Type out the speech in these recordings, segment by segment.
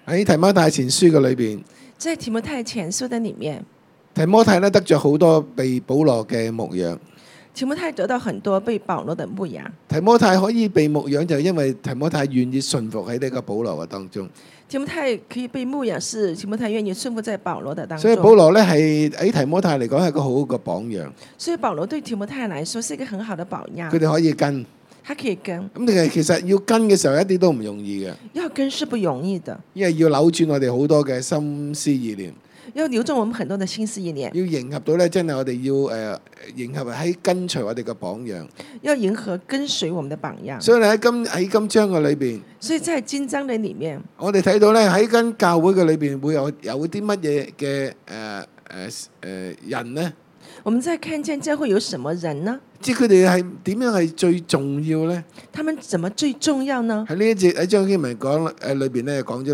喺提摩太前書嘅裏邊， 在提摩太前書的裡面， 提摩太咧得着好多被保羅嘅牧養。 提摩太得到很多被保羅的牧養。 提摩太可以被牧養，就因為提摩太願意順服喺呢個保羅嘅當中。 提摩太可以被牧養，是提摩太願意順服在保羅的當中。 所以保羅咧係喺提摩太嚟講係個好好嘅榜樣。 所以保羅對提摩太來說是一個很好的榜樣。 佢哋可以跟， 他可以跟。 咁其實要跟嘅時候一啲都唔容易嘅。 要跟是不容易的， 因為要扭轉我哋好多嘅心思意念。 要扭轉我們很多的心思意念， 要迎合到咧，真係我哋要迎合喺跟隨我哋嘅榜樣， 要迎合跟隨我們的榜樣。 所以喺今章嘅裏邊， 所以在今章的裡面， 我哋睇到咧喺間教會嘅裏邊會有啲乜嘢嘅人呢？ 我們在看見教會有什麼人呢？ 即係佢哋係點樣係最重要呢？ 他們怎麼最重要呢？ 喺呢一節喺章經文講裏邊咧講咗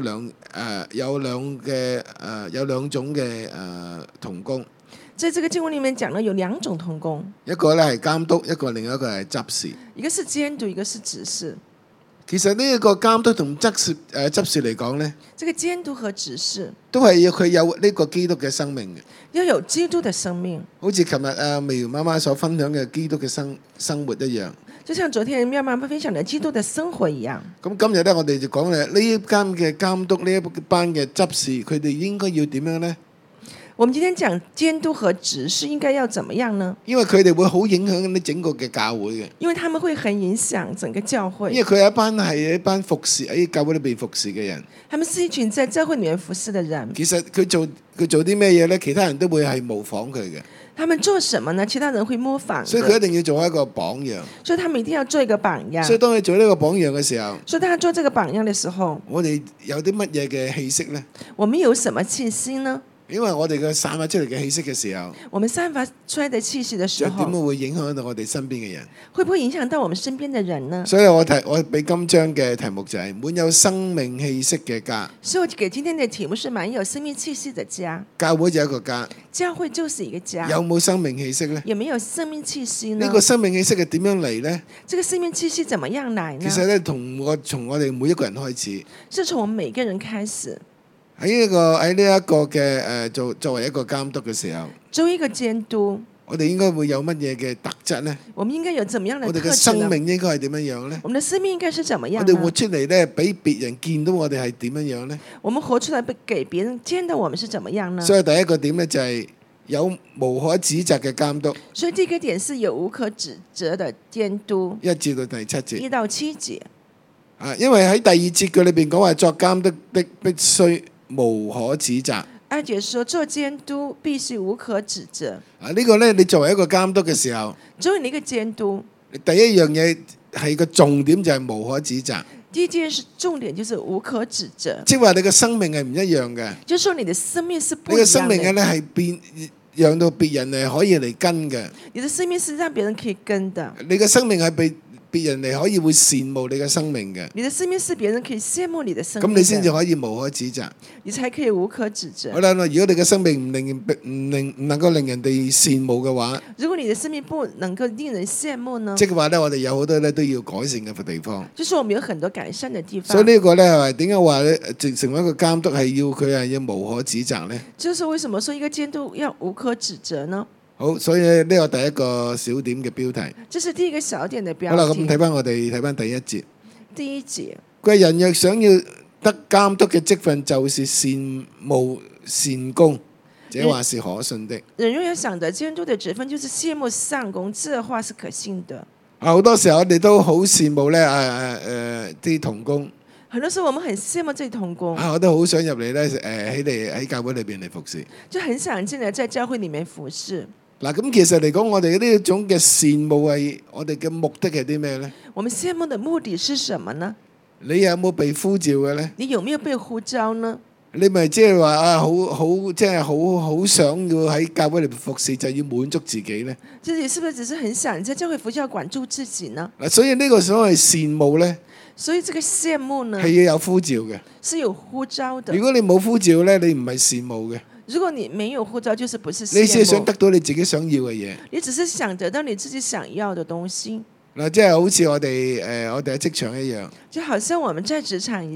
有兩種嘅同工。 在這個經文裡面講了有兩種同工， 一個咧係監督，另一個係執事。 一個是監督，一個是執事。 其實呢一個監督同執事嚟講呢， 這個監督和執事都係要佢有呢個基督嘅生命嘅， 要有基督的生命。 好似琴日美瑤媽媽所分享嘅基督嘅生活一樣。 就像昨天妙媽媽分享的基督的生活一樣。 咁今日咧，我哋就講呢一間嘅監督，呢一班嘅執事，佢哋應該要點樣呢？ 我們今天講監督和執事應該要怎麼樣呢？ 因為佢哋會好影響呢整個嘅教會嘅。 因為他們會很影響整個教會。 因為佢係一班服侍喺教會裏邊服侍嘅人。 他們是一群在教會裡面服侍的人。 其實佢做啲咩嘢呢？其他人都會係模仿佢嘅。 他們做什麼呢？其他人會模仿。 所以佢一定要做一個榜樣。 所以他們一定要做一個榜樣。 所以當你做呢個榜樣嘅時候， 所以當他做這個榜樣嘅時候， 我哋有啲乜嘢嘅氣息呢？ 我們有什麼氣息呢？ 因為我哋嘅散發出嚟嘅氣息嘅時候， 我們散發出來的氣息的時候， 點會影響到我哋身邊嘅人？ 會不會影響到我們身邊的人呢？ 所以我俾今章嘅題目就係滿有生命氣息嘅家。 所以我給今天的題目是滿有生命氣息的家。 教會就係一個家， 教會就是一個家。 有冇生命氣息呢？ 有沒有生命氣息呢？ 呢個生命氣息係點樣嚟呢？ 這個生命氣息怎麼樣來呢？ 其實咧，從我哋每一個人開始， 是從我們每個人開始。 喺呢一個嘅作為一個監督嘅時候， 作為一個監督， 我哋應該會有乜嘢嘅特質呢？ 我們應該有怎麼樣的特質呢？ 我哋嘅生命應該係點樣樣呢？ 我們的生命應該是怎麼樣呢？ 我哋活出嚟咧，俾別人見到我哋係點樣樣呢？ 我們活出來給別人見到我們是怎麼樣呢？ 所以第一個點呢，就係有無可指責嘅監督。所以第一個點是有無可指責的監督。 1至到第7節。 1到7節。 因為喺第2節嘅裏邊講話，作監督的必須無可指責。 2節說做監督必須無可指責。 呢個呢，你作為一個監督嘅時候， 作為你一個監督， 第一樣嘢係個重點就係無可指責。 第一件事重點就是無可指責。 即係話你嘅生命係唔一樣嘅。 就是說你的生命是不一樣的。 你嘅生命咧係變，讓到別人係可以嚟跟嘅。 你的生命是讓別人可以跟的。 你嘅生命係被別人嚟可以會羨慕你嘅生命嘅。 你的生命是別人可以羨慕你的生命。 咁你先至可以無可指責。 你才可以無可指責。 好啦，如果你嘅生命唔能夠令人哋羨慕嘅話，如果你的生命不能夠令人羨慕呢？即係話咧，我哋有好多咧都要改善嘅地方。就是我們有很多改善嘅地方。所以呢個咧係點解話咧，成為一個監督係要佢係要無可指責咧？就是為什麼說一個監督要無可指責呢？好，所以呢個第一個小點嘅標題。這是第一個小點嘅標題。好啦，咁睇翻第1節。第1節，佢人若想要得監督嘅職分，就是善務善功，這話是可信的。人若要想得監督嘅職分，就是羨慕善功，這話是可信的。好多時候我哋都好羨慕咧啲同工。很多時候我們很羨慕這同工。我都好想入嚟咧喺教會裏邊嚟服侍。就很想進來在教會裡面服侍。嗱，咁其實嚟講，我哋呢一種嘅羨慕係我哋嘅目的係啲咩咧？我們羨慕的目的是什麼呢？你有冇被呼召嘅咧？你有沒有被呼召呢？你咪即係話好想要喺教會裏邊服侍，就要滿足自己咧？自己是不是只是很想在教會服侍要管住自己呢？嗱，所以呢個所謂羨慕咧，所以這個羨慕呢係要有呼召嘅，是有呼召的。如果你冇呼召咧，你唔係羨慕嘅。如果你沒有呼召，就是不是羨慕。你只係想得到你自己想要嘅嘢。你只是想得到你自己想要的東西。嗱，即係好似我哋喺職場一樣。就好像我們在職場一樣。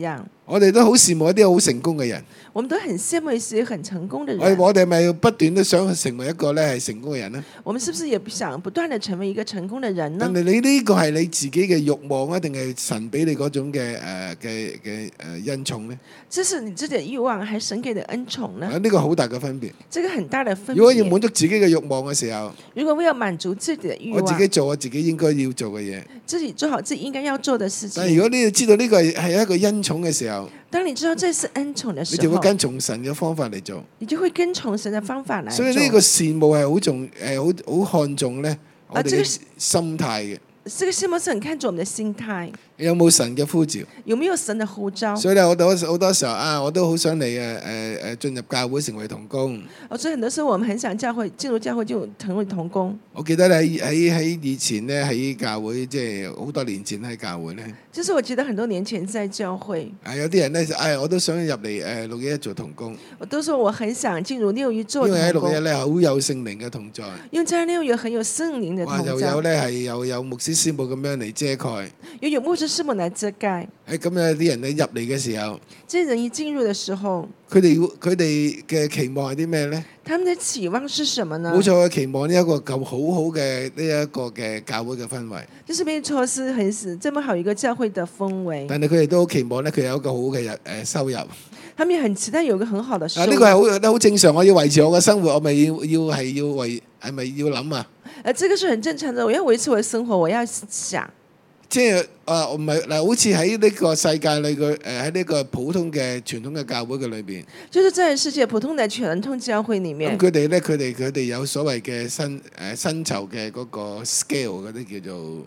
我哋都好羨慕一啲好成功嘅人。 我們都很羨慕一些很成功的人。 我哋咪要不斷都想成為一個咧係成功嘅人呢？ 我們是不是也想不斷地成為一個成功的人呢？ 但係你呢個係你自己嘅慾望啊，定係神俾你嗰種嘅恩寵呢？ 這是你自己的慾望，還是神給的恩寵呢？ 呢個好大嘅分別。 這個很大的分別。 如果要滿足自己嘅慾望嘅時候， 如果我要滿足自己的慾望， 我自己做我自己應該要做嘅嘢， 自己做好自己應該要做的事情。 但係如果你知道呢個係一個恩寵嘅時候， 當你知道這是恩寵的時候， 你就會跟從神嘅方法嚟做， 你就會跟從神的方法來做。 所以呢個羨慕係好看重咧我哋嘅心態嘅。 這個羨慕是很看重我們的心態。 有冇神嘅呼召？ 有沒有神的呼召？ 所以咧，好多時候我都好想嚟進入教會成為同工。 所以很多時候我們很想進入教會就成為同工。 我記得咧喺以前咧喺教會，即係好多年前喺教會咧。 就是我記得很多年前在教會。 有啲人咧，我都想入嚟六一做同工。 我都說我很想進入六一做同工。 因為喺六一咧好有聖靈嘅同在。 因為在六一很有聖靈嘅同在。 又有咧係又有牧師師母咁樣嚟遮蓋。 又有牧師師母嚟遮蓋。 咁有啲人咧入嚟嘅時候， 這人一進入嘅時候， 佢哋嘅期望係啲咩咧？ 他們的期望是什麼呢？ 冇錯，期望呢一個咁好嘅呢一個嘅教會嘅氛圍。 就是沒錯，是很這麼好一個教會的氛圍。 但係佢哋都期望咧，佢有一個好嘅收入。 他們也很期待有一個很好的收入。 呢個係好正常，我要維持我嘅生活，我咪係咪要諗啊？ 這個是很正常的，我要維持我的生活，我要想。 即係唔係嗱，好似喺呢個世界裏嘅喺呢個普通嘅傳統嘅教會嘅裏邊， 就是在世界普通嘅傳統教會裡面。 咁佢哋有所謂嘅薪酬嘅嗰個 scale 嗰啲叫做，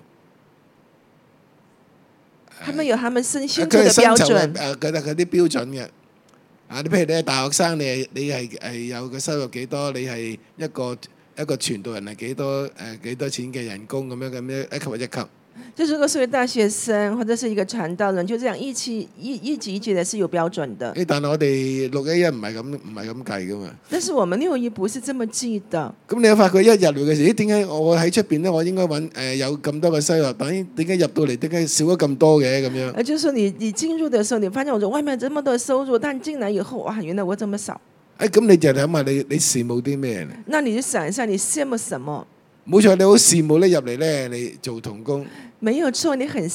他們有他們薪酬嘅標準。 佢啲標準嘅。你譬如你係大學生，你係有個收入幾多？你係一個傳道人係幾多錢嘅人工咁樣一級或一級。 就如果是一個大學生或者是一個傳道人，就這樣一級一級的是有標準的。 但係我哋611唔係咁計噶嘛。但是我們611不是這麼計的。 咁你有發覺一入嚟嘅時候，點解我喺出邊咧？我應該揾有咁多嘅收入，但係點解入到嚟點解少咗咁多嘅咁樣？ 就是說你進入的時候，你發現我外面這麼多收入，但進來以後，哇，原來我這麼少。 咁你就諗下你羨慕啲咩？ 那你就想一下，你羨慕什麼？ 冇錯，你好羨慕咧入嚟咧，你做同工。 沒有錯，你很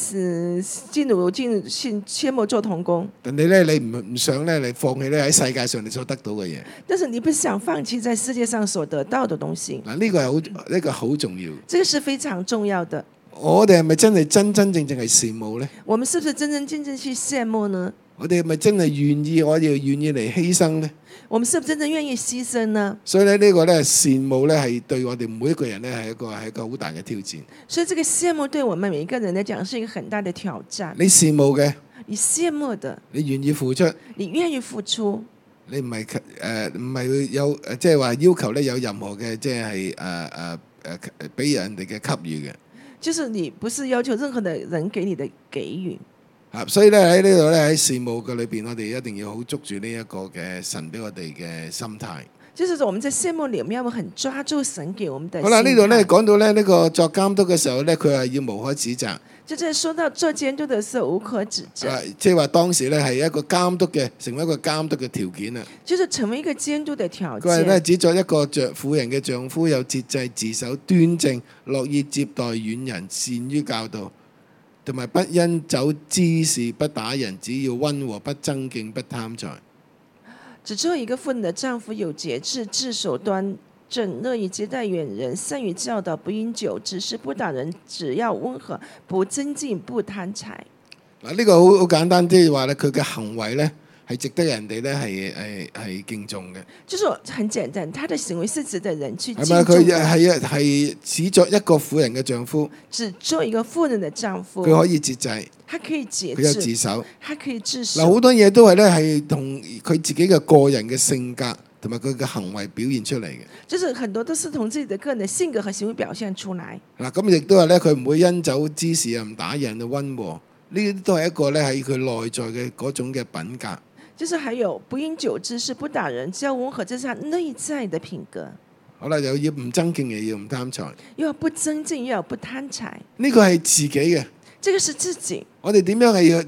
羨慕做同工。 但你咧，你唔想咧，你放棄咧喺世界上你所得到嘅嘢。 但是你不想放棄在世界上所得到的東西。 嗱，呢個好重要。 這個是非常重要的。 我哋係咪真係真正係羨慕咧？ 我們是不是真正去羨慕呢？ 我哋係咪真係願意嚟犧牲呢？ 我們是不是真正願意犧牲呢？ 所以咧呢個咧羨慕咧係對我哋每一個人咧係一個好大嘅挑戰。 所以這個羨慕對我們每一個人來講是一個很大的挑戰。 你羨慕嘅， 你羨慕的， 你願意付出， 你願意付出， 你唔係有即係話要求咧有任何嘅即係俾人哋嘅給予嘅。 就是你不是要求任何的人給你的給予。 所以咧喺呢度咧喺羨慕嘅裏邊，我哋一定要好捉住呢一個嘅神俾我哋嘅心態。 就是我們在羨慕裏面，要很抓住神給我們的心態。 好啦，呢度咧講到咧呢個作監督嘅時候咧，佢係要無可指責。 就在說到做監督嘅時候無可指責。 即係話當時咧係一個監督嘅成為一個監督嘅條件啊。就是成為一個監督嘅條件。 佢係咧只作一個婦人嘅丈夫，有節制、自守、端正，樂意接待遠人，善於教導。同埋不因酒滋事，不打人，只要溫和，不爭競，不貪財。 只做一個婦人的丈夫，有節制，自守端正，樂意接待遠人，善於教導，不因酒滋事，不打人，只要溫和，不爭競，不貪財。 嗱，呢個好簡單，即係話咧，佢嘅行為咧係值得人哋咧係敬重嘅。就是很簡單，他的行為是值得人去敬重。 係咪佢係只作一個婦人嘅丈夫？ 只做一個婦人嘅丈夫。 佢可以節制， 他可以節制， 佢有自守， 他可以自守。 嗱，好多嘢都係咧係同佢自己嘅個人嘅性格同埋佢嘅行為表現出嚟嘅。 就是很多都是從自己的個人的性格和行為表現出來。 嗱，咁亦都係咧，佢唔會因酒滋事啊，唔打人啊，溫和，呢啲都係一個咧喺佢內在嘅嗰種嘅品格。 就是還有不因酒滋事，不打人，只要溫和，這是他內在的品格。 好啦，又要唔爭競，又要唔貪財， 又要不爭競，又要不貪財。 呢個係自己嘅， 這個是自己。 我哋點樣係要去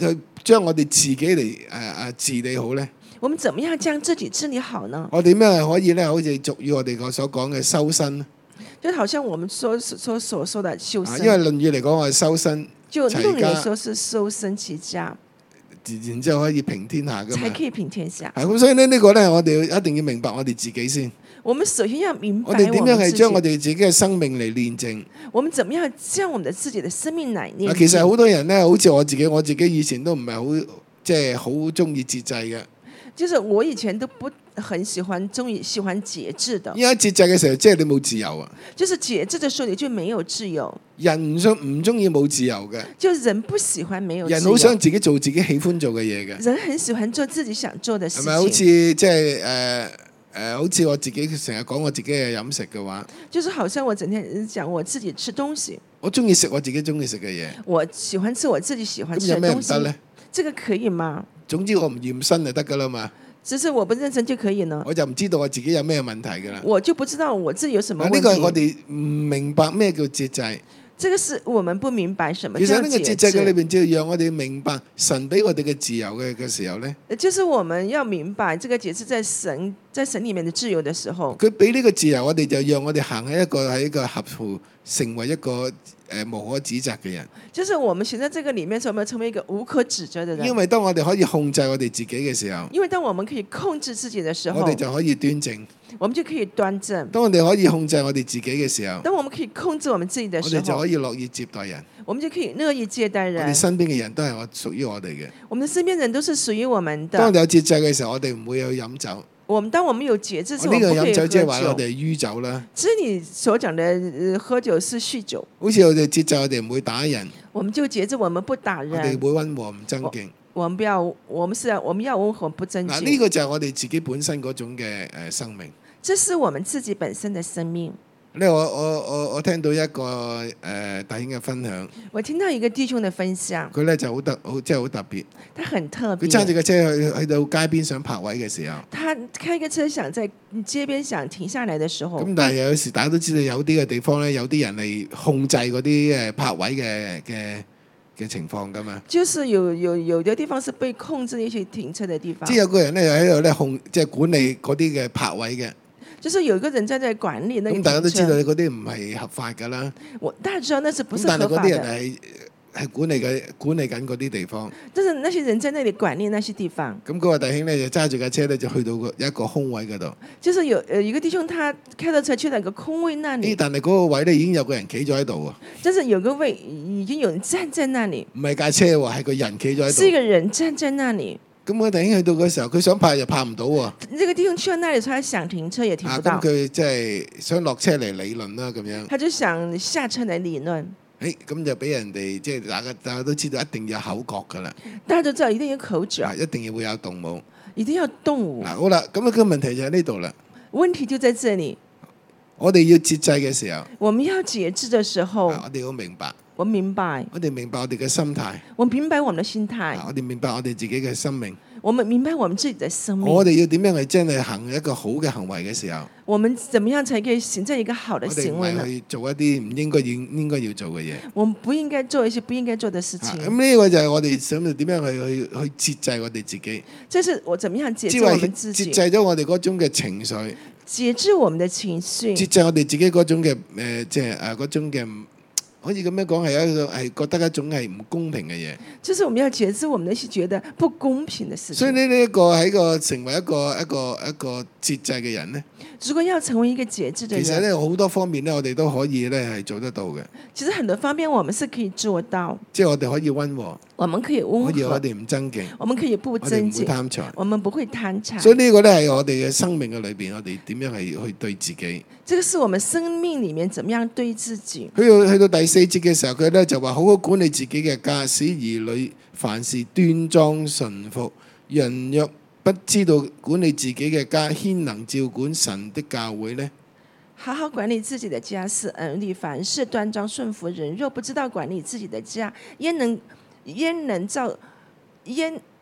將我哋自己嚟治理好咧？ 我們怎麼樣將自己治理好呢？ 我點樣係可以咧？好似俗語我哋所講嘅修身， 就好像我們所說的修身。 因為論語嚟講，我係修身就論語嚟說是修身齊家， 然之後可以平天下噶嘛， 才可以平天下。 咁所以呢個咧，我哋一定要明白我哋自己先。 我們首先要明白我哋點樣係將我哋自己嘅生命嚟煉淨。 我們怎麼樣將我們自己的生命來煉淨？ 其實好多人咧，好似我自己以前都唔係好即係好中意節制嘅。 就是我以前都不很喜歡喜歡節制的。 因為節制嘅時候，即係你冇自由啊。 就是節制的時候，你就沒有自由。 人唔中意冇自由嘅。 就人不喜歡沒有自由。 人好想自己做自己喜歡做嘅嘢嘅。 人很喜歡做自己想做的事情。 係咪好似即係好似我自己成日講我自己嘅飲食嘅話， 就是好像我整天講我自己吃東西。 我中意食我自己中意食嘅嘢。 我喜歡吃我自己喜歡吃嘅東西。咁有咩唔得咧？這個可以嗎？總之我唔驗身就得噶啦嘛。 只是我不認真就可以呢？ 我就唔知道我自己有咩問題噶啦。 我就不知道我自己有什麼問題。 呢個係我哋唔明白咩叫節制。 這個是我們不明白什麼。 其實呢個節制嘅裏邊，就要讓我哋明白神俾我哋嘅自由嘅時候咧。 就是我們要明白這個節制在神裏面的自由的時候。 佢俾呢個自由我哋，就讓我哋行喺一個合乎，成為一個無可指責嘅人。 就是我們行在這個裏面，我們成為一個無可指責的人。 因為當我哋可以控制我哋自己嘅時候， 因為當我們可以控制自己的時候， 我哋就可以端正。 我們就可以端正。 當我哋可以控制我哋自己嘅時候， 當我們可以控制我們自己的時候， 我哋就可以樂意接待人。 我們就可以樂意接待人。 我哋身邊嘅人都係屬於我哋嘅。 我們的身邊人都是屬於我們的。 當我哋有節制嘅時候，我哋唔會去飲酒。 當我們有節制， 呢個飲酒即係話我哋酗酒啦。 即係你所講的喝酒是酗酒。 好似我哋節制，我哋唔會打人。 我們就節制，我們不打人。 我哋會溫和唔爭競。 我們要溫和不爭競。 嗱，呢個就係我哋自己本身嗰種嘅生命。 這是我們自己本身的生命。 我聽到一個弟兄嘅分享。 我聽到一個弟兄嘅分享。 佢咧就即係好特別。 他很特別。 佢揸住個車去到街邊想泊位嘅時候。 他開個車想在街邊想停下來的時候。 咁但係有時大家都知道有啲嘅地方咧，有啲人嚟控制嗰啲泊位嘅情況噶嘛。就是有啲地方是被控制一些停車嘅地方。 即係有個人咧又喺度咧即係管理嗰啲嘅泊位嘅。 就是有一個人在管理那個停車。 咁大家都知道嗰啲唔係合法噶啦。 大家知道那是不是合法的？ 但係嗰啲人係管理緊嗰啲地方。 就是那些人在那裡管理那些地方。 咁嗰個弟兄咧就揸住架車咧就去到一個空位嗰度。 就是有一個弟兄，他開到車去到一個空位那裡。 但係嗰個位咧已經有個人企咗喺度喎。 就是有個位已經有人站在那裡。 唔係架車喎，係個人企咗喺度。 是一個人站在那裡。 咁我弟兄去到嘅時候，佢想泊又泊唔到喎。 這個弟兄去到那裡，他想停車也停不到。 咁佢即係想落車嚟理論啦，咁樣。 他就想下車嚟理論。 咁就俾人哋即係大家都知道，一定要有口角噶啦。 大家都知道一定要口角。 一定要會有動武。 一定要動武。 好啦，咁個問題就喺呢度啦。 問題就在這裡。 我哋要節制嘅時候。 我們要節制嘅時候。 我哋要明白。 我明白。 我哋明白我哋嘅心態。 我明白我們的心態。 我哋明白我哋自己嘅生命。 我們明白我們自己的生命。 我哋要點樣去真係行一個好嘅行為嘅時候？ 我們怎麼樣才可以行在一個好的行為呢？ 我哋唔係去做一啲唔應該要做嘅嘢。 我們不應該做一些不應該做的事情。 咁呢個就係我哋想點樣去節制我哋自己。 這是我怎麼樣節制我們自己？ 節制咗我哋嗰種嘅情緒。 節制我們的情緒。 節制我哋自己嗰種嘅即係嗰種嘅。可以咁樣講，係覺得一種係唔公平嘅嘢。 就是我們要節制我們那些覺得不公平的事情。 所以呢一個係成為一個節制嘅人呢。 如果要成為一個節制嘅人， 其實咧好多方面咧，我哋都可以咧係做得到嘅。 其實很多方面我們是可以做到。 即係我哋可以溫和。 我們可以溫和。 我哋唔爭競。 我們可以不爭競。 我哋唔會貪財。 我們不會貪財。 所以呢個咧係我哋嘅生命嘅裏邊，我哋點樣係去對自己。 這個是我們生命裡面怎麼樣對自己。 去到第4節嘅時候，佢咧就話好好管理自己嘅家，使兒女凡事端莊順服。人若不知道管理自己嘅家，焉能照管神的教會呢？ 好好管理自己的家，使兒女凡事端莊順服。人若不知道管理自己的家，焉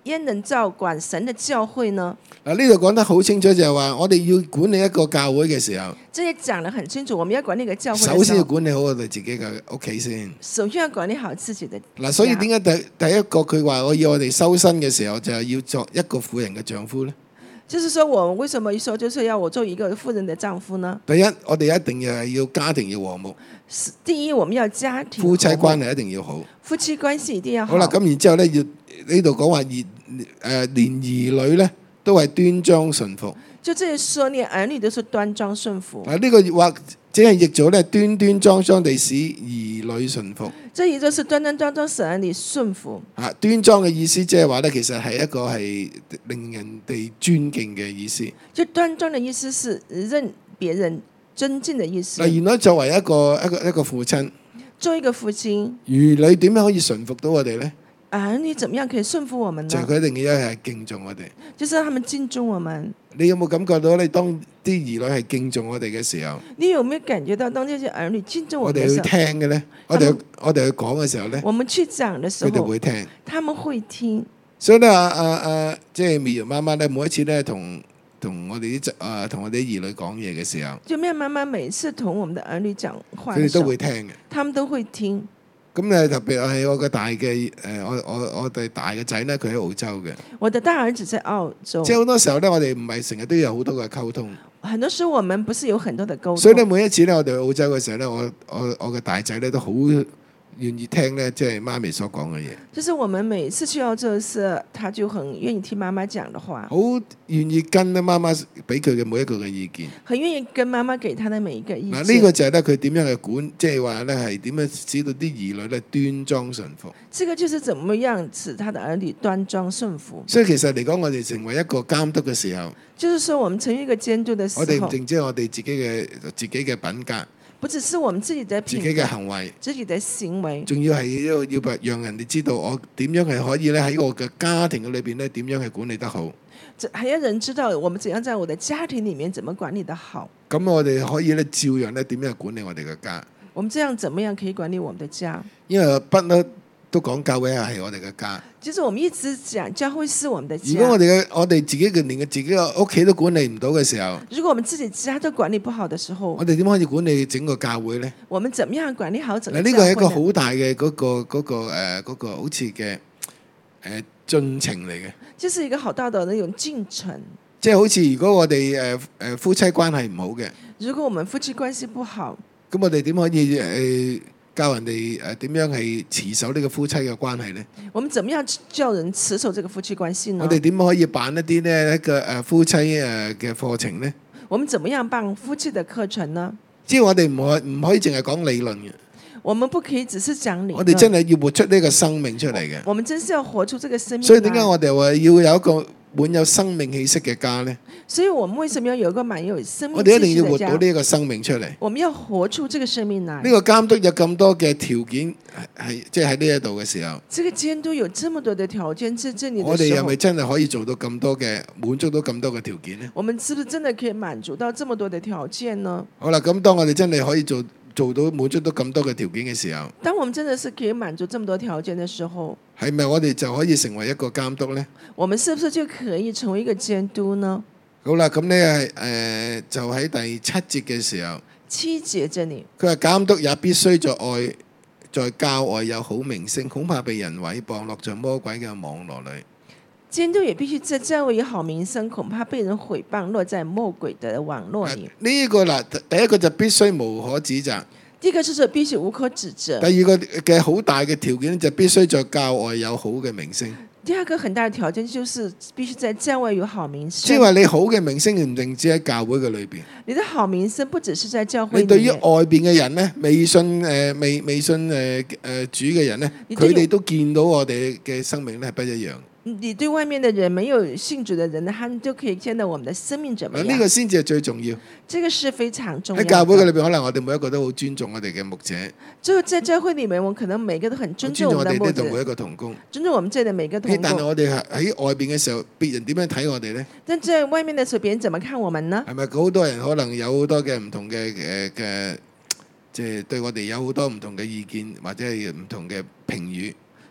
焉能照管神的教會呢？ 嗱，呢度講得好清楚，就係話我哋要管理一個教會嘅時候， 這也講得很清楚，我們要管理一個教會， 首先要管理好我哋自己嘅屋企先。 首先要管理好自己的。 嗱，所以點解第一個佢話我要我哋修身嘅時候，就係要作一個婦人嘅丈夫呢？ 就是說我為什麼說就是要我做一個婦人的丈夫呢？ 第一，我哋一定要家庭要和睦。 第一，我們要家庭夫妻關係一定要好。 夫妻關係一定要好。 好啦，咁然之後咧，要呢度講話連兒女咧都係端莊順服。 就這裡說，連兒女都是端莊順服。 呢個話只係譯咗咧，端端莊莊地使兒女順服。 這亦就是端端莊莊使兒女順服。 端莊嘅意思即係話咧，其實係一個係令人哋尊敬嘅意思。 就端莊嘅意思是讓別人尊敬嘅意思。 嗱，原來作為一個父親， 做一個父親， 兒女點樣可以順服到我哋咧？ 兒女怎麼樣可以順服我們呢？ 就係佢一定要係敬重我哋。 就是他們敬重我們。 你有冇感覺到你當啲兒女係敬重我哋嘅時候， 你有沒有感覺到當這些兒女敬重我哋嘅時候， 我哋去聽嘅咧？我哋去講嘅時候咧， 我們去講嘅時候， 佢哋會聽， 他們會聽。 所以咧，即係美瑤媽媽咧，每一次咧同我哋同我哋啲兒女講嘢嘅時候， 就美瑤媽媽每次同我們的兒女講話， 佢哋都會聽嘅， 他們都會聽。 咁咧特別係我嘅大嘅我哋大嘅仔咧，佢喺澳洲嘅。我的大兒子在澳洲。即係好多時候咧，我哋唔係成日都有好多嘅溝通。 很多時候我們不是有很多的溝通。 所以咧，每一次咧，我哋去澳洲嘅時候咧，我嘅大仔咧都好願意聽咧，即係媽咪所講嘅嘢。就是我們每次去澳洲時，他就很願意聽媽媽講的話。好願意跟咧媽媽俾佢嘅每一個嘅意見。很願意跟媽媽給他的每一個意見。嗱，呢個就係咧佢點樣去管，即係話咧係點樣使到啲兒女咧端莊順服。這個就是怎麼樣使他的兒女端莊順服。所以其實嚟講，我哋成為一個監督嘅時候，就是說我們成為一個監督嘅時候，我哋唔淨止係我哋自己嘅品格。不只是我們自己的品格，自己嘅行為，自己的行為，仲要係要讓人哋知道我點樣係可以咧喺我嘅家庭嘅裏邊咧點樣係管理得好。還要人知道我們怎樣在我的家庭裡面怎麼管理得好。咁我哋可以咧照樣咧點樣管理我哋嘅家。我們這樣怎麼樣可以管理我們的家？因為不嬲都講教會係我哋嘅家。其實我們一直講教會是我們的家。如果我哋自己嘅連自己嘅屋企都管理唔到嘅時候，如果我們自己家都管理不好的時候，我哋點可以管理整個教會呢？我們怎麼樣管理好整個教會呢？呢個係一個好大嘅嗰個好似嘅進程嚟嘅。即係一個好大的那種進程。即係好似如果我哋夫妻關係唔好嘅，如果我們夫妻關係不好，咁我哋點可以教人哋點樣係持守呢個夫妻嘅關係呢？我們怎麼樣教人持守這個夫妻關係呢？我哋點可以辦一啲呢一個夫妻嘅課程呢？我們怎麼樣辦夫妻的課程呢？即係我哋唔可以淨係講理論嘅。我們不可以只是講理論。我哋真係要活出呢個生命出嚟嘅。我們真是要活出這個生命。所以點解我哋話要有一個滿有生命氣息嘅家呢？所以我們為什麼要有一個滿有生命氣息嘅家？我哋一定要活到呢個生命出嚟。我們要活出這個生命來。呢個監督有咁多嘅條件，係即係喺呢一度嘅時候。這個監督有這麼多嘅條件，在這裡。我哋係咪真係可以做到咁多嘅滿足到咁多嘅條件呢？我們是不是真的可以滿足到這麼多嘅條件呢？好啦，咁當我哋真係可以做到滿足到咁多嘅條件嘅時候，當我們真的是可以滿足這麼多條件嘅時候，係咪我哋就可以成為一個監督呢？我們是不是就可以成為一個監督呢？好啦，咁呢就喺第7節嘅時候，7節這裡，佢話監督也必須在教外有好名聲，恐怕被人毀謗，落在魔鬼嘅網絡裏。監督也必須在教會有好名聲，恐怕被人毀謗，落在魔鬼的網絡裡。呢個嗱，第一個就必須無可指責。第一個就是必須無可指責。第二個嘅好大嘅條件就必須在教外有好嘅名聲。第二個很大的條件就是必須在教外有好名聲。即係話你好嘅名聲唔淨止喺教會嘅裏邊。你的好名聲不只是在教會裡面。你對於外邊嘅人呢，未信主嘅人呢，佢哋都見到我哋嘅生命咧係不一樣。你對外面的人，沒有信主的人，他們都可以見到我們的生命怎麼樣？呢個先至係最重要。這個是非常重要。喺教會嘅裏邊，可能我哋每一個都好尊重我哋嘅牧者。就在教會裏面，我可能每個都很尊重我哋呢度每一個同工，尊重我們這裏每個同工。但係我哋喺外邊嘅時候，別人點樣睇我哋呢？但在外面嘅時候，別人怎麼看我們呢？係咪好多人可能有好多嘅唔同嘅即係對我哋有好多唔同嘅意見，或者係唔同嘅評語？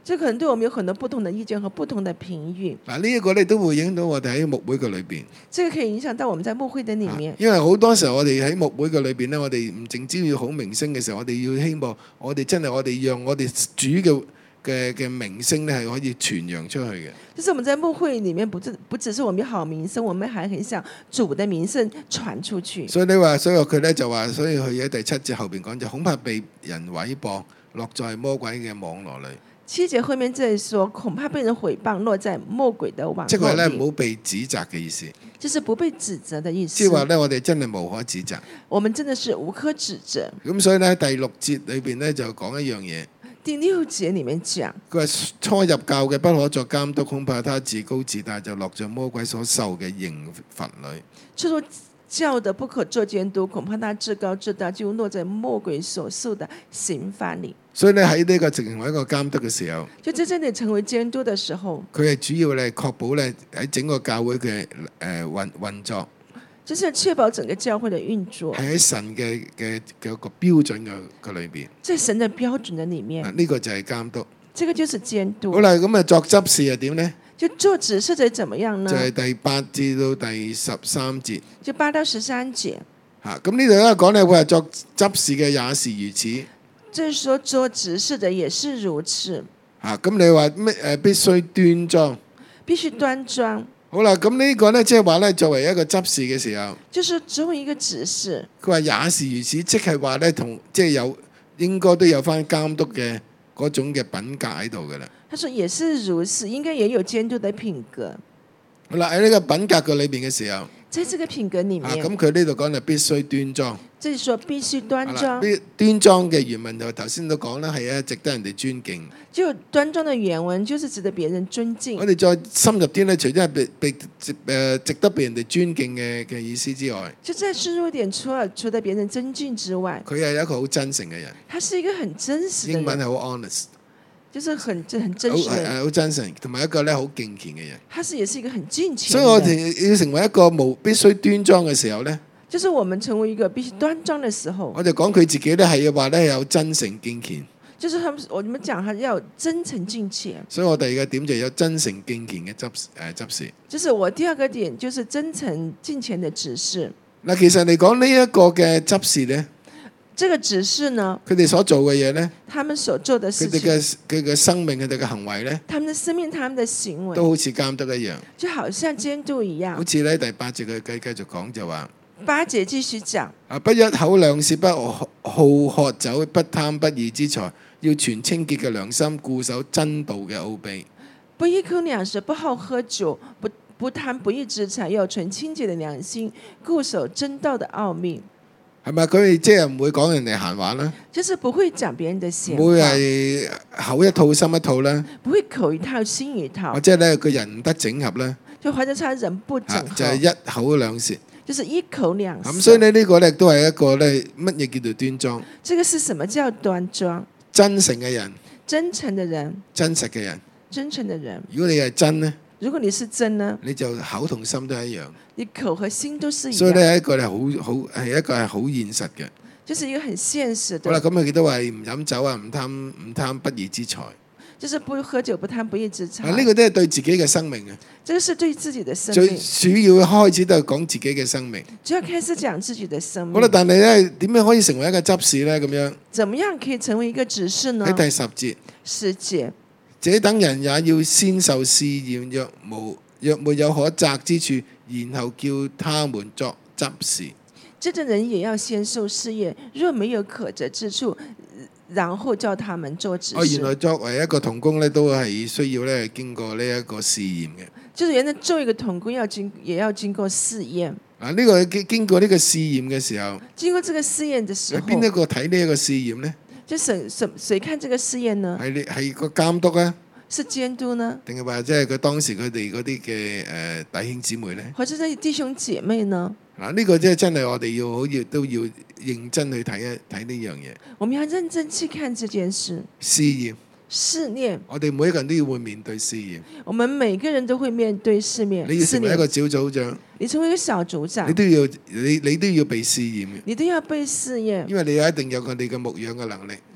這可能對我們有很多不同的意見和不同的評語。 嗱，呢一個咧都會影響到我哋喺牧會嘅裏邊。 這個可以影響到我們在牧會的裡面。 因為好多時候我哋喺牧會嘅裏邊咧，我哋唔淨止要好名聲嘅時候，我哋要希望我哋真係我哋讓我哋主嘅名聲咧係可以傳揚出去嘅。 就是我們在牧會裡面，不只是我們有好名聲，我們還很想主的名聲傳出去。 所以佢咧就話，所以佢喺第7節後邊講就恐怕被人毀謗，落在魔鬼嘅網絡裏。 7節後面這裡說，恐怕被人毀謗，落在魔鬼的網絡裡。 即係話咧，唔好被指責嘅意思。 就是不被指責的意思。 即係話咧，我哋真係無可指責。 我們真的是無可指責。 咁所以咧，第6節裏邊咧就講一樣嘢。 第6節裡面講， 佢話初入教嘅不可作監督，恐怕他自高自大，就落在魔鬼所受嘅刑罰裏。初入教的不可做監督，恐怕他自高自大，就落在魔鬼所受的刑罰裏。 所以咧喺呢個成為一個監督嘅時候， 就在這裡成為監督嘅時候， 佢係主要咧確保咧喺整個教會嘅運作。 就是確保整個教會的運作係喺神嘅一個標準嘅裏邊， 在神的標準的裡面， 呢個就係監督。 這個就是監督。 好啦，咁啊作執事係點呢？ 就做指示者怎麼樣呢？ 就係第8至到第13節。 就8到13節。 嚇，咁呢度咧講咧，佢話作執事嘅也是如此。 就是說做指示的也是如此。 嚇，咁你話咩？必須端莊。 必須端莊。 好啦，咁呢個咧，即係話咧，作為一個執事嘅時候， 就是作為一個指示。 佢話也是如此，即係話咧，同即係有應該都有翻監督嘅嗰種嘅品格喺度嘅啦。 他說也是如此，應該也有監督的品格。 好啦，喺呢個品格嘅裏邊嘅時候， 在這個品格裡面， 咁佢呢度講就必須端莊。 即係說必須端莊。 端莊嘅原文就頭先都講啦，係啊，值得人哋尊敬。 就端莊嘅原文就是值得別人尊敬。 我哋再深入啲咧，除咗係值得被人哋尊敬嘅意思之外， 就再深入一點，除了別人尊敬之外， 佢係一個好真誠嘅人。 他是一個很真實嘅人。 英文係好 honest。 就是很真實， 好真誠，同埋一個咧好敬虔嘅人。 他是也是一個很敬虔。 所以我哋要成為一個必須端莊嘅時候咧， 就是我們成為一個必須端莊嘅時候。 我哋講佢自己咧係話咧有真誠敬虔。 就是我們講他要真誠敬虔。所以我第二個點就有真誠敬虔嘅執事。 就是我第二個點就是真誠敬虔嘅指示。 嗱，其實嚟講呢一個嘅執事咧。 這個指示呢？ 佢哋所做嘅嘢呢？ 他們所做的事情， 佢嘅生命，佢哋嘅行為呢？ 他們的生命，他們的行為， 都好似監督一樣， 就好像監督一樣。 好似咧第8節佢繼續講就話 ，8節繼續講， 不一口兩舌，不好喝酒，不貪不義之財，要存清潔嘅良心，固守真道嘅奧秘。 不一口兩舌，不好喝酒，不貪不義之財，要存清潔嘅良心，固守真道嘅奧秘。 係咪佢哋即係唔會講人哋閒話啦？ 就是不會講別人的閒話。 唔會係口一套心一套啦。 不會口一套心一套。 或者咧個人唔得整合啦。 就或者他人不整合。 就係一口兩舌。 就是一口兩舌。 咁所以呢個咧都係一個咧乜嘢叫做端莊？ 這個是什麼叫端莊？ 真誠嘅人。 真誠嘅人。 真實嘅人。 真誠嘅人。 如果你係真呢？ 如果你是真呢？ 你就口同心都一樣。 你口和心都是一樣。 所以咧，一個係係一個係好現實嘅。 就是一個很現實的。 好啦，咁佢都話唔飲酒啊，唔貪不義之財。 就是不喝酒，不貪不義之財。 呢個都係對自己嘅生命嘅。 這個是對自己的生命。 最主要開始都係講自己嘅生命。 主要開始講自己的生命。 好啦，但係咧點樣可以成為一個執事咧？咁樣。 怎麼樣可以成為一個執事呢？ 喺第10節。 10節。 這等人也要先受試驗，若沒有可責之處，然後叫他們作執事。 這等人也要先受試驗，若沒有可責之處，然後叫他們做執事。 原來作為一個同工咧，都係需要咧經過呢一個試驗嘅。 就是原來做一個同工也要經過試驗。 呢個經過呢個試驗嘅時候， 經過這個試驗嘅時候， 邊一個睇呢一個試驗呢？ 就誰看這個試驗呢？ 係個監督啊？ 是監督呢？ 定係話即係佢當時佢哋嗰啲嘅弟兄姊妹呢？ 或者係弟兄姐妹呢？ 呢個即係真係我哋都要認真去睇呢樣嘢。 我們要認真去看這件事。 試驗。 試驗。 我哋每一個人都要會面對試驗。 我們每個人都會面對試驗。 你要成為一個小組長。 你成為一個小組長。 你都要被試驗嘅。 你都要被試驗。 因為你一定有佢哋嘅牧養嘅能力。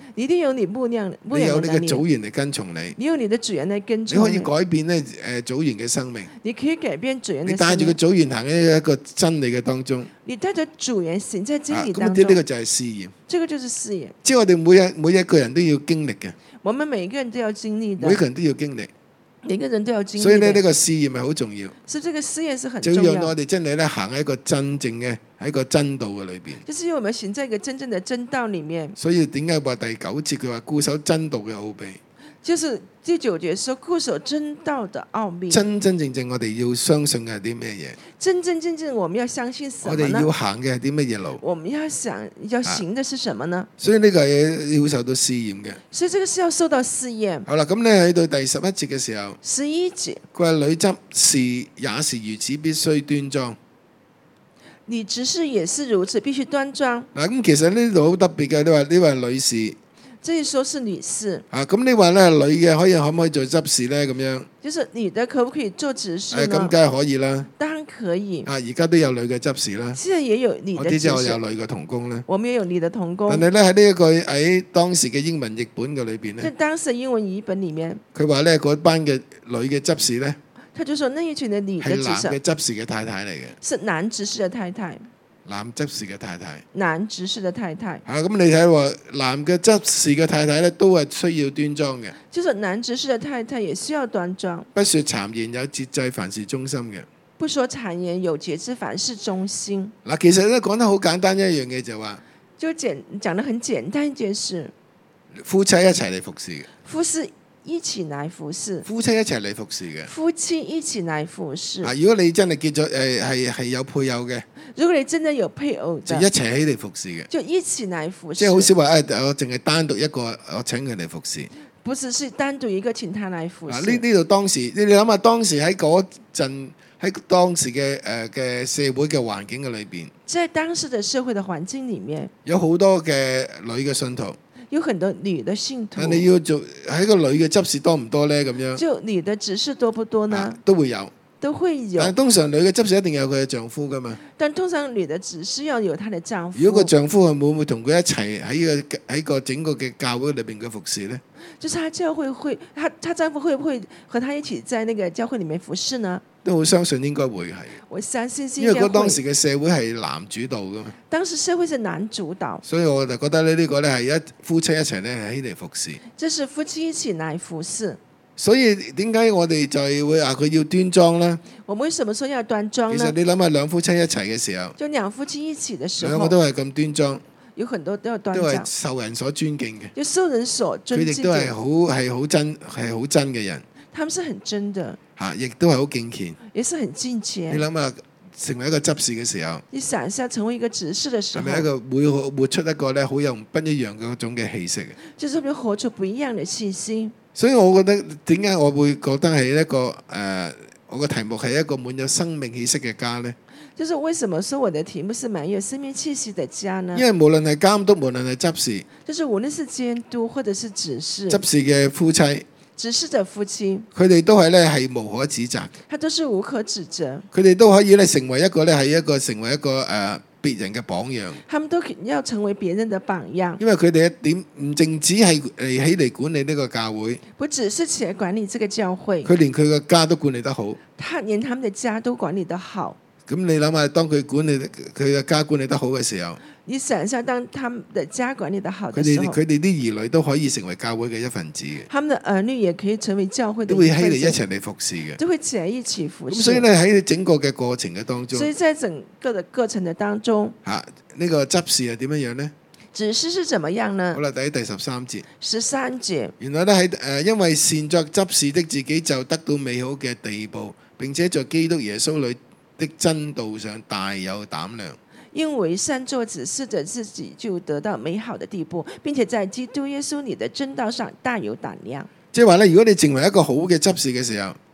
你一定有你牧養的能力， 你有你嘅組員嚟跟從你， 你有你的組員嚟跟從你可以改變咧組員嘅生命， 你可以改變組員的生命， 你帶住個組員行喺一個真理嘅當中， 你帶着組員行在真理當中， 咁呢個就係試驗， 這個就是試驗， 即係我哋每一個人都要經歷嘅， 我們每一個人都要經歷的， 每一個人都要經歷。 每個人都要經歷， 所以呢個試驗係好重要。 所以這個試驗是很重要。 就讓我哋真係咧行喺一個真正嘅喺一個真道嘅裏邊。 就是因為我們行在一個真正的真道裡面。 所以點解話第9節佢話固守真道嘅奧秘？ 就是第9節說固守真道的奧秘。 真真正正我哋要相信嘅係啲咩嘢？ 真真正正我們要相信什麼呢？ 我哋要行嘅係啲乜嘢路？ 我們要行的是什麼呢？ 所以呢個係要受到試驗嘅。 所以這個是要受到試驗。 好啦，咁你喺到第11節嘅時候 ，11節佢話女執事也是如此，必須端莊。 女執事也是如此，必須端莊。 嗱，咁其實呢度好特別嘅，你話女士。 這一說是女士啊，咁你話咧女嘅可唔可以做執事咧？咁樣， 就是女的可不可以做執事呢？ 咁梗係可以啦。 當然可以。 啊，而家都有女嘅執事啦。 現在也有女的執事。 我知道我有女嘅同工咧。 我們也有女的同工。 但係咧喺呢一個喺當時嘅英文譯本嘅裏邊咧， 在當時英文譯本裡面， 佢話咧嗰班嘅女嘅執事咧， 他就說那一群嘅女的執事係男嘅執事嘅太太嚟嘅， 是男執事嘅太太。 男執事嘅太太， 男執事嘅太太。 咁你睇話男嘅執事嘅太太咧，都係需要端莊嘅。 就是男執事嘅太太也需要端莊。 不說讒言，有節制，凡事忠心嘅。 不說讒言，有節制，凡事忠心。 嗱，其實咧講得好簡單一樣嘢就話， 講得很簡單一件事， 夫妻一齊嚟服侍嘅。 夫妻一起來服侍， 夫妻一齊嚟服侍嘅。 夫妻一起來服侍。 如果你真係結咗係有配偶嘅， 如果你真的有配偶， 就一齊起嚟服侍嘅， 就一起來服侍。 即係好少話我淨係單獨一個，我請佢嚟服侍。 不是單獨一個請他來服侍。 呢度當時你諗下，當時喺嗰陣喺當時嘅社會嘅環境嘅裏邊， 在當時嘅社會嘅環境裡面， 有好多嘅女嘅信徒。 有很多女的信徒， 你要做喺個女嘅執事多唔多呢？咁樣就女的執事多不多呢？ 都會有， 都會有。 但係通常女嘅執事一定有佢嘅丈夫噶嘛。 但通常女的執事要有她的丈夫。 如果個丈夫係會唔會同佢一齊喺個整個嘅教會裏邊嘅服侍呢？ 就是她教會她丈夫會不會和她一起在那個教會裡面服侍呢？ 都好相信應該會係。 我相信是因為當時嘅社會係男主導噶嘛。 當時社會是男主導， 所以我就覺得呢個咧係夫妻一齊咧係起嚟服侍。 這是夫妻一起來服侍。 所以點解我哋就係會話佢要端莊咧？ 我們為什麼說要端莊呢？ 其實你諗下兩夫妻一齊嘅時候， 就兩夫妻一起嘅時候， 兩個都係咁端莊， 有很多都要端莊， 都係受人所尊敬嘅， 就受人所尊敬。 佢哋都係好真嘅人。 他們是很真的， 亦都係好敬虔， 也是很敬虔。 你諗下，成為一個執事嘅時候， 你想一下成為一個執事嘅時候， 係咪一個會活出一個咧好有不一樣嘅嗰種嘅氣息？ 就是會活出不一樣嘅氣息。 所以我覺得點解我會覺得係一個我個題目係一個滿有生命氣息嘅家呢？ 就是為什麼說我的題目是滿有生命氣息的家呢？ 因為無論係監督，無論係執事， 就是無論是監督或者是執事， 執事嘅夫妻， 執事的夫妻， 佢哋都係咧係無可指責， 他都是無可指責， 佢哋都可以咧成為一個咧成為一個別人嘅榜樣， 他們都要成為別人的榜樣， 因為佢哋一點唔淨止係起嚟管理呢個教會， 不只是起來管理這個教會， 佢連佢個家都管理得好， 他連他們的家都管理得好。 咁你諗下，當佢管理佢嘅家管理得好嘅時候， 你想一下，當他們的家管理得好的時候， 佢哋啲兒女都可以成為教會嘅一份子嘅， 他們的兒女也可以成為教會的都會起嚟一齊嚟服侍嘅， 都會起來一起服侍。 咁所以咧喺整個嘅過程嘅當中， 所以在整個的過程的當中， 呢個執事係點樣樣呢？ 執事是怎麼樣呢？ 好啦，第13節。 13節， 原來咧喺因為善作執事的自己就得到美好嘅地步，並且在基督耶穌裏的真道上大有膽量。 因為善作執事的自己就得到美好的地步，並且在基督耶穌裏的真道上大有膽量。 即係話咧，如果你成為一個好嘅執事嘅時候，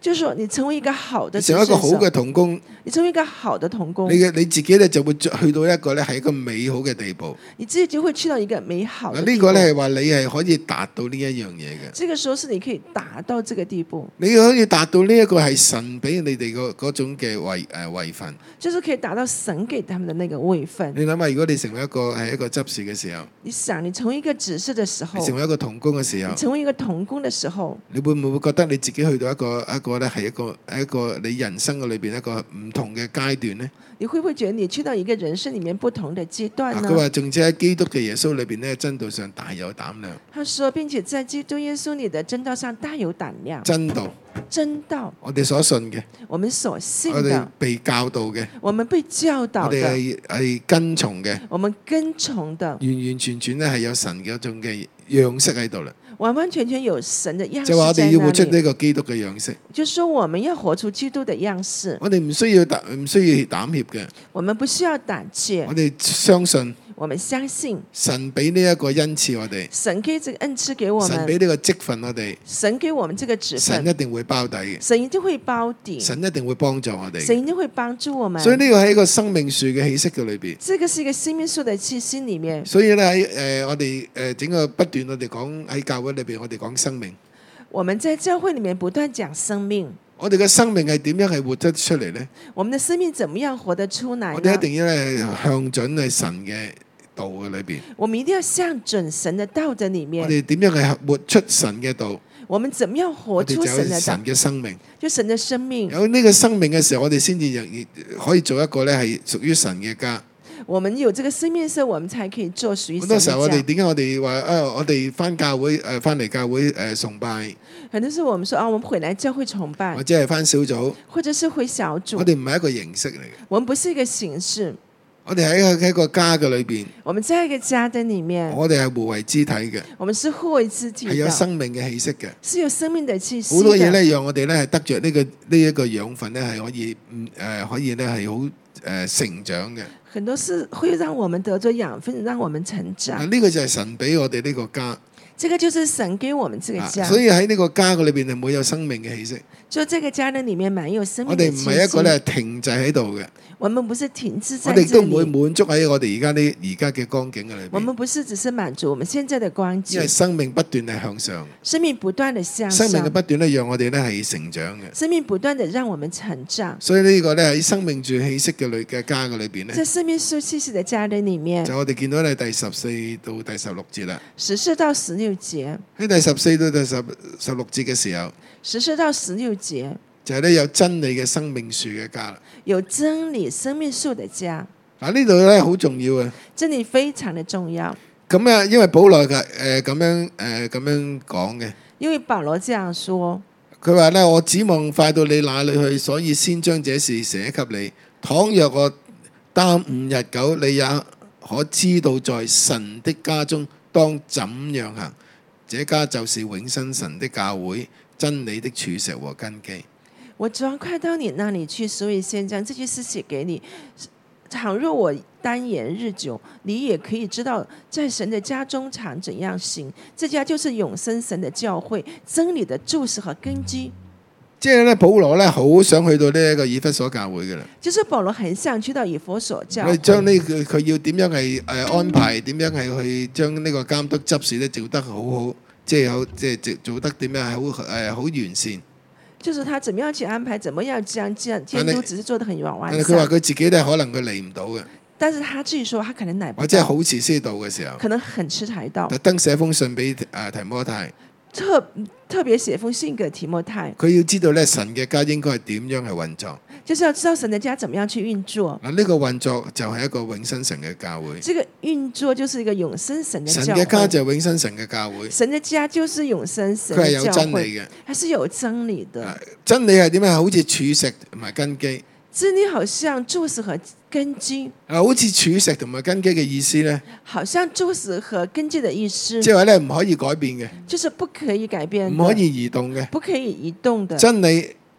就是說你成為一個好的， 成為一個好嘅同工， 你成為一個好的同工， 你自己咧就會去到一個咧係一個美好嘅地步， 你自己就會去到一個美好的地步。 呢個咧係話你係可以達到呢一樣嘢嘅。 這個時候是你可以達到這個地步， 你可以達到呢一個係神俾你哋嗰種嘅位份， 就是可以達到神給他們的那個位份。 你諗下，如果你成為一個執事嘅時候， 你想你成為一個執事的時候， 你成為一個同工嘅時候， 你成為一個同工的時候， 你會唔會覺得你自己去到一個咧係一個你人生嘅裏邊一個唔同嘅階段呢？ 你會不會覺得你去到一個人生裡面不同的階段呢？ 佢話，並且喺基督嘅耶穌裏邊咧，真道上大有膽量。 他說，並且在基督耶穌裡的真道上大有膽量。 真道， 真道， 我哋所信嘅， 我們所信的， 我哋被教導嘅， 我們被教導的， 我哋係跟從嘅， 我們跟從的， 完完全全咧係有神嘅一種嘅樣式喺度啦。 完完全全有神的樣式。 就話我哋要活出呢個基督嘅樣式。 就是說我們要活出基督的樣式。 我哋唔需要膽怯嘅。 我們不需要膽怯。 我哋相信。 我們相信神俾呢一個恩賜我哋， 神給這個恩賜給我們， 神俾呢個職分我哋， 神給我們這個職分， 神一定會包底嘅， 神一定會包底， 神一定會幫助我哋， 神一定會幫助我們。 所以呢個喺一個生命樹嘅氣息嘅裏邊， 這個是一個生命樹的氣息裏面。 所以咧喺我哋整個不斷我哋講喺教會裏邊，我哋講生命。 我們在教會裏面不斷講生命。 我哋嘅生命係點樣係活得出嚟呢？ 我們的生命怎麼樣活得出來呢？ 我哋一定要向準係神嘅道嘅裏邊， 我們一定要向準神的道的裏面。 我哋點樣係活出神嘅道？ 我們怎麼樣活出神的道？ 神嘅生命， 就神的生命。 有呢個生命嘅時候，我哋先至可以做一個咧係屬於神嘅家。 我們有這個生命的時候，我們才可以做屬於神嘅家。 好多時候我哋點解我哋話我哋翻教會翻嚟教會崇拜？ 很多時候我們說我們回來教會崇拜， 或者係翻小組， 或者是回小組。 我哋唔係一個形式嚟嘅。 我們不是一個形式。 我哋喺一個家嘅裏邊， 我們在一個家的裏面， 我哋係互為肢體嘅， 我們是互為肢體，係有生命嘅氣息嘅， 是有生命的氣息。 好多嘢咧，讓我哋咧係得着呢一個養分咧，係可以咧係好成長嘅。 很多事會讓我們得着養分，讓我們成長。 呢個就係神俾我哋呢個家。 這個就是神給我們這個家， 所以喺呢個家嘅裏邊係冇有生命嘅氣息。 就這個家人裏面滿有生命的氣息。 我哋唔係一個咧停滯喺度嘅。 我們不是停滯在這裡。 我哋都唔會滿足喺我哋而家嘅光景嘅裏邊。 我們不是只是滿足我們現在的光景。 因為生命不斷係向上。 生命不斷的向上。 生命嘅不斷咧，讓我哋咧係成長嘅。 生命不斷的讓我們成長。 所以呢個咧喺生命樹氣息嘅家嘅裏邊咧， 在生命樹氣息嘅家人裏面， 就我哋見到咧第14到第16節啦。 14到16節。 喺第14到第16節嘅時候 ，14到16節就係咧有真理嘅生命樹嘅家啦。 有真理生命樹嘅家。 嗱，呢度咧好重要啊！ 真理非常的重要。 咁啊，因為保羅嘅咁樣講嘅。因為保羅這樣說， 佢話咧：我指望快到你那裏去，所以先將這事寫給你。倘若我耽誤日久，你也可知道在神的家中當怎樣行。這家就是永生神的教會，真理的柱石和根基。我指望快到你那裡去，所以先將這些事寫給你。倘若我耽延日久，你也可以知道在神的家中常怎樣行。這家就是永生神的教會，真理的柱石和根基。 即係咧，保羅咧好想去到呢一個以弗所教會嘅啦。 就是保羅很想去到以弗所教會。 我哋將呢佢要點樣係安排，點樣係去將呢個監督執事咧做得好好，即係做得點樣係好完善。 就是他怎麼樣去安排，怎麼樣將監督只是做得很完善。 佢話佢自己咧可能佢嚟唔到嘅。 但是他自己說他可能來不到。 或者係好遲先到嘅時候。 可能很遲才到。 特登寫封信俾提摩太。 特別寫封信給提摩太。 佢要知道咧神嘅家應該係點樣去運作。 就是要知道神的家怎麼樣去運作。 呢個運作就係一個永生神嘅教會。 這個運作就是一個永生神嘅教會。 神嘅家就係永生神嘅教會。 神嘅家就是永生神嘅教會。佢係有真理嘅，係是有真理的。 真理係點樣？好似柱石同埋根基。 真理好像柱石和根基。 好似柱石同埋根基嘅意思咧？ 好像柱石和根基嘅意思。 即係話咧唔可以改變嘅。 就是不可以改變。 唔可以移動嘅。 不可以移動的。 真理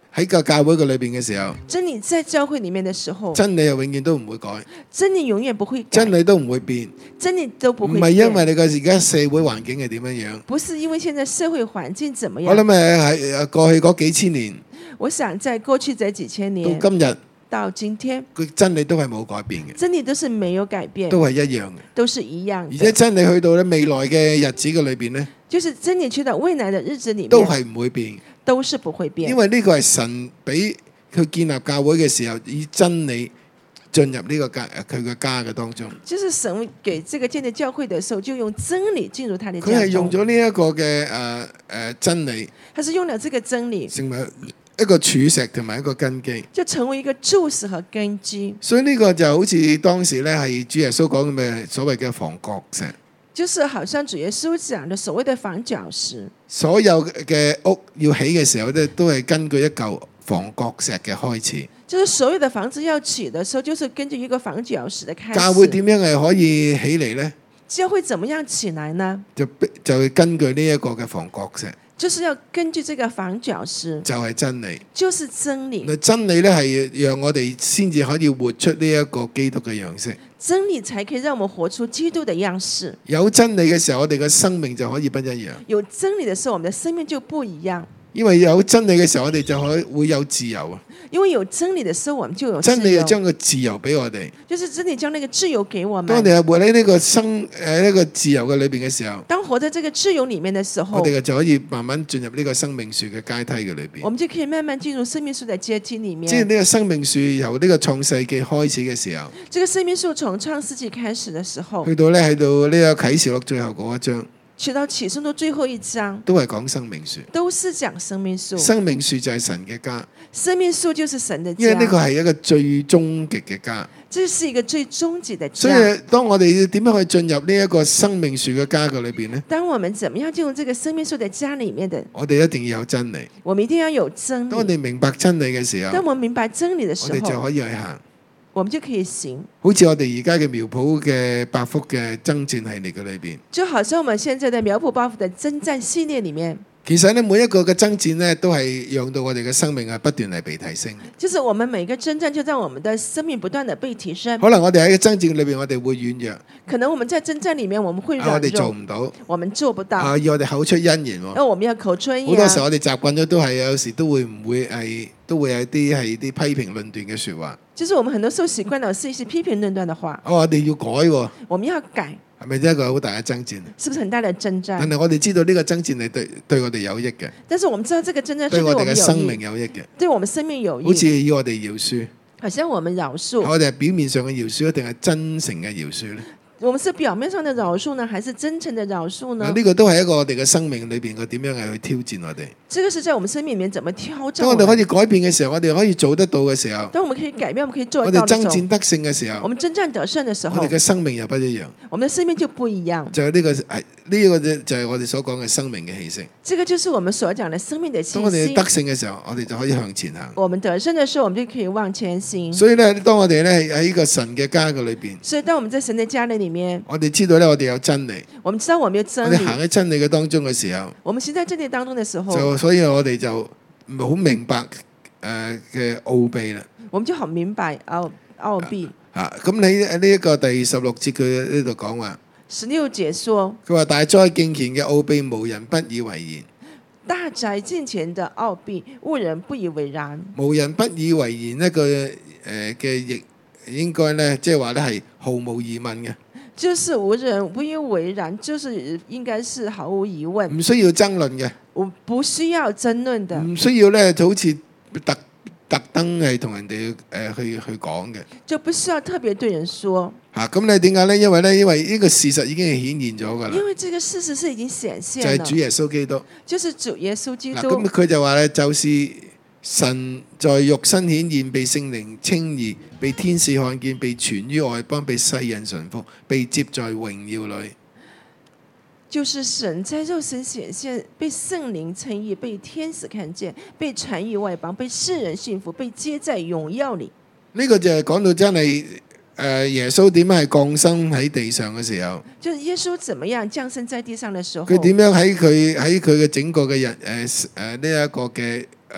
喺個教會嘅裏邊嘅時候， 真理在教會裡面嘅時候， 真理又永遠都唔會改， 真理永遠不會改， 真理都唔會變， 真理都不會變。 唔係因為你個而家社會環境係點樣樣， 不是因為現在社會環境怎麼樣。 我諗喺過去嗰幾千年， 我想在過去這幾千年到今日。 到今天， 佢真理都係冇改變嘅， 真理都是沒有改變， 都係一樣嘅， 都是一樣。 而且真理去到咧未來嘅日子嘅裏邊咧， 就是真理去到未來嘅日子裡面， 都係唔會變， 都是不會變。 因為呢個係神俾佢建立教會嘅時候，以真理進入呢個家佢嘅家嘅當中。 就是神給這個建立教會嘅時候，就用真理進入他的家中。 佢係用咗呢一個嘅真理， 他是用了這個真理， 成為一個柱石同埋一個根基， 就成為一個柱石和根基。 所以呢個就好似當時咧係主耶穌講嘅所謂嘅房角石， 就是好像主耶穌講的所謂的房角石。 所有嘅屋要起嘅時候咧，都係根據一嚿房角石嘅開始。 就是所有的房子要起的時候，就是根據一個房角石的開始。 教會點樣係可以起嚟呢？ 教會怎麼樣起來呢？ 就根據呢一個嘅房角石。 就是要根據這個房角石， 就係真理， 就是真理。 真理咧係讓我哋先至可以活出呢一個基督嘅樣式。 真理才可以讓我們活出基督的樣式。 有真理嘅時候，我哋嘅生命就可以不一樣。 有真理的時候，我們的生命就不一樣。 因為有真理嘅時候，我哋就會有自由啊。 因為有真理的時候，我們就有自由。 真理就將個自由俾我哋， 就是真理將那個自由給我們。 當我哋活喺呢個呢個自由嘅裏邊嘅時候， 當活在這個自由裏面嘅時候， 我哋就可以慢慢進入呢個生命樹嘅階梯嘅裏邊。 我們就可以慢慢進入生命樹嘅階梯裏面。 即係呢個生命樹由呢個創世紀開始嘅時候， 這個生命樹從創世紀開始嘅時候， 去到咧喺到呢個啟示錄最後嗰一章。 去到啟示錄最後一章， 都係講生命樹， 都是講生命樹。 生命樹就係神嘅家， 生命樹就是神的家， 因為呢個係一個最終極嘅家， 這是一個最終極的家。 所以當我哋點樣去進入呢一個生命樹嘅家嘅裏邊呢？ 當我們怎麼樣進入這個生命樹的家裏面的？ 我哋一定要有真理， 我們一定要有真理。 當我哋明白真理嘅時候， 當我們明白真理的時候， 我哋就可以去行。 我們就可以行， 好似我哋而家嘅苗圃嘅百福嘅爭戰系列嘅裏邊， 就好像我們現在的苗圃百福的爭戰系列裏面， 其實咧每一個嘅爭戰咧都係讓到我哋嘅生命係不斷係被提升。 就是我們每個爭戰就讓我們的生命不斷的被提升。 可能我哋喺爭戰裏邊我哋會軟弱， 可能我們在爭戰裏面我們會軟弱， 我哋做唔到， 我們做不到。 要我哋口出恩言， 我們要口出恩言。 好多時候我哋習慣咗都係有時都會唔會都會有啲係啲批評論斷嘅說話。 就是我們很多時候習慣了是一些批評論斷的話。 我哋要改， 我們要改， 係咪一個好大嘅爭戰？ 是不是很大的爭戰？ 但係我哋知道呢個爭戰係對我哋有益嘅。 但是我們知道這個爭戰對我哋嘅生命有益嘅， 對我們生命有益。 好似要我哋饒恕， 好像我們饒恕。 我哋係表面上嘅饒恕，定係真誠嘅饒恕咧？ 我們是表面上的饒恕呢，還是真誠的饒恕呢？ 呢個都係一個我哋嘅生命裏邊嘅點樣係去挑戰我哋。 這個是在我們生命裏面怎麼挑戰？ 當我哋可以改變嘅時候，我哋可以做得到嘅時候， 當我們可以改變，我們可以做得到。 我哋征戰得勝嘅時候， 我們征戰得勝的時候， 我哋嘅生命又不一樣。 我們的生命就不一樣。 就係呢個就係我哋所講嘅生命嘅氣息。 這個就是我們所講的生命的氣息。 當我哋得勝嘅時候，我哋就可以向前行。 我們得勝的時候，我們就可以往前行。 所以咧，當我哋咧喺呢個神嘅家嘅裏邊， 所以當我們在神的家裏面， 我哋知道咧，我哋有真理。 我們知道我們有真理。 我哋行喺真理嘅當中嘅時候， 我們行在真理當中嘅時候， 所以我哋就好明白嘅奧秘啦。 我們就好明白奧秘。 咁喺呢一個第16節佢呢度講話 ，16節說， 佢話大哉敬虔嘅奧秘，無人不以為然。 大哉敬虔的奧秘，無人不以為然。 無人不以為然呢個嘅譯應該咧，即係話咧係毫無疑問嘅。 就是無人不以為然，就是應該是毫無疑問， 唔需要爭論嘅。 我不需要爭論的， 唔需要咧，就好似特登係同人哋去講嘅， 就不需要特別對人說。 咁你點解咧？因為呢個事實已經係顯現咗噶啦。 因為這個事實是已經顯現， 就係主耶穌基督， 就是主耶穌基督。 咁佢就話咧，就是神在肉身顯現，被聖靈稱義，被天使看見，被傳於外邦，被世人順服，被接在榮耀裏。 就是神在肉身顯現，被聖靈稱義，被天使看見，被傳於外邦，被世人信服，被接在榮耀裏。 呢個就係講到真係耶穌點樣係降生喺地上嘅時候， 就是耶穌怎麼樣降生在地上嘅時候， 佢點樣喺佢嘅整個嘅人呢一個嘅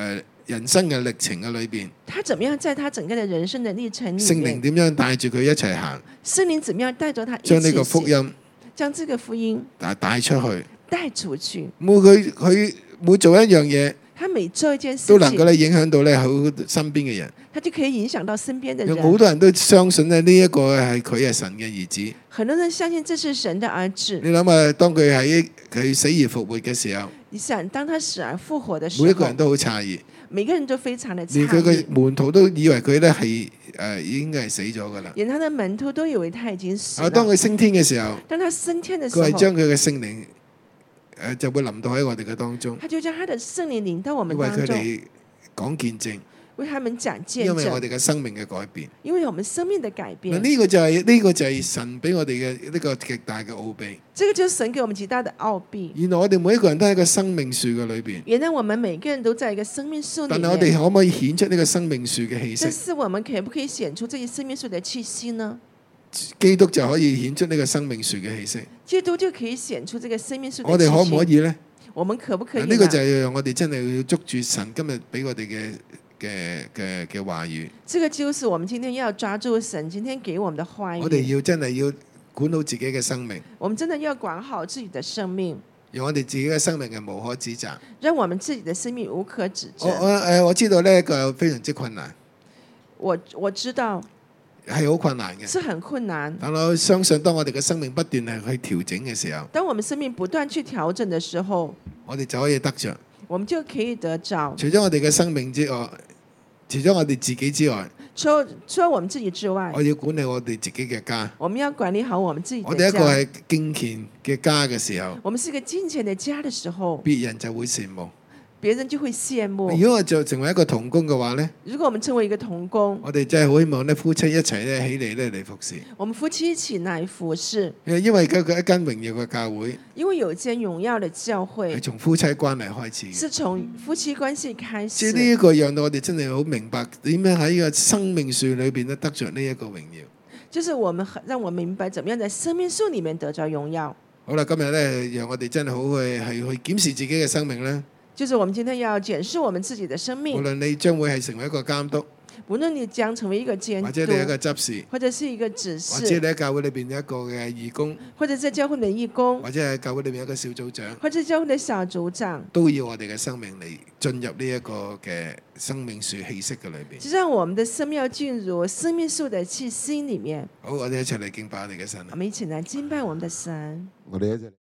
人生嘅歷程嘅裏邊， 他怎麼樣在他整個的人生的歷程裏面， 聖靈點樣帶住佢一齊行， 聖靈怎麼樣帶着他一起將呢個福音， 將這個福音帶出去， 帶出去。 佢每做一樣嘢， 他每做一件事情都能夠咧影響到咧好身邊嘅人， 他就可以影響到身邊的人。 有好多人都相信咧呢一個係佢係神嘅兒子， 很多人相信這是神的兒子。 你諗下，當佢喺佢死而復活嘅時候， 你想當他死而復活的時候， 每一個人都好詫異， 每個人都非常的詫異， 連佢嘅門徒都以為佢咧係已經係死咗噶啦。 連他的門徒都以為他已經死了。 當佢升天嘅時候， 當他升天的時候， 佢係將佢嘅聖靈就會臨到喺我哋嘅當中。 他就將他的聖靈臨到我們當中， 為佢哋講見證， 為他們講見證， 因為我哋嘅生命嘅改變， 因為我們生命的改變。 呢個就係神俾我哋嘅呢個極大嘅奧秘。 這個就是神給我們極大的奧秘。 原來我哋每一個人都喺一個生命樹嘅裏邊。 原來我們每個人都在一個生命樹裏面。 但係我哋可唔可以顯出呢個生命樹嘅氣息？ 但是我們可不可以顯出這些生命樹的氣息呢？ 基督就可以顯出呢個生命樹嘅氣息。 基督就可以顯出這個生命樹的氣息。 我哋可唔可以呢？ 我們可不可以？ 呢個就係讓我哋真係要捉住神今日俾我哋嘅話語。 這個就是我們今天要抓住神今天給我們的話語。 我哋要真係要管好自己嘅生命。 我們真的要管好自己的生命， 讓我哋自己嘅生命係無可指責。 讓我們自己的生命無可指責。 我知道呢個非常之困難。 我知道。 係好困難嘅， 是很困難。 但我相信，當我哋嘅生命不斷係去調整嘅時候， 當我們生命不斷去調整的時候， 我哋就可以得着。 我們就可以得着。 除咗我哋嘅生命之外，除咗我哋自己之外， 除了我們自己之外， 我要管理我哋自己嘅家。 我們要管理好我們自己的家。 我哋一個係敬虔嘅家嘅時候， 我們是一個敬虔的家的時候， 別人就會羨慕。 別人就會羨慕。 如果我就成為一個同工嘅話呢， 如果我們成為一個同工， 我哋真係好希望咧夫妻一齊咧起嚟咧嚟服侍。 我們夫妻一起來服侍。 因為佢一間榮耀嘅教會， 因為有一間榮耀的教會係從夫妻關係開始， 是從夫妻關係開始。 即係呢一個讓到我哋真係好明白點樣喺呢個生命樹裏邊咧得着呢一個榮耀。 就是我們讓我明白怎麼樣在生命樹裏面得着榮耀。 好啦，今日咧讓我哋真係好去檢視自己嘅生命咧。 就是我們今天要檢視我們自己的生命。 無論你將會係成為一個監督， 無論你將成為一個監督， 或者你係一個執事， 或者是一個執事， 或者你喺教會裏邊有一個嘅義工， 或者在教會的義工， 或者喺教會裏面有一個小組長， 或者教會的小組長， 都要我哋嘅生命嚟進入呢一個嘅生命樹氣息嘅裏邊。 就讓我們的生命要進入生命樹的氣息裏面。 好，我哋一齊嚟敬拜我哋嘅神。 我們一起來敬拜我們的神。 我哋一齊。